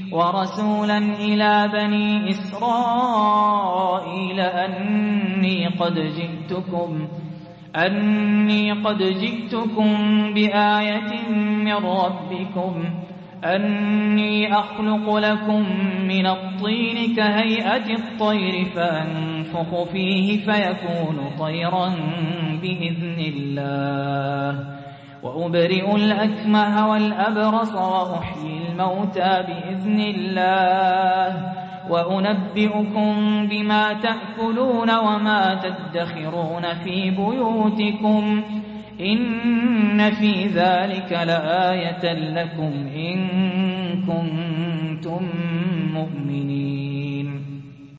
ورسولا إلى بني إسرائيل أني قد جئتكم بآية من ربكم أني أخلق لكم من الطين كهيئة الطير فأنفخ فيه فيكون طيرا بإذن الله وأبرئ الأكمه والأبرص وأحيي الموتى بإذن الله وأنبئكم بما تأكلون وما تدخرون في بيوتكم إن في ذلك لآية لكم إن كنتم مؤمنين.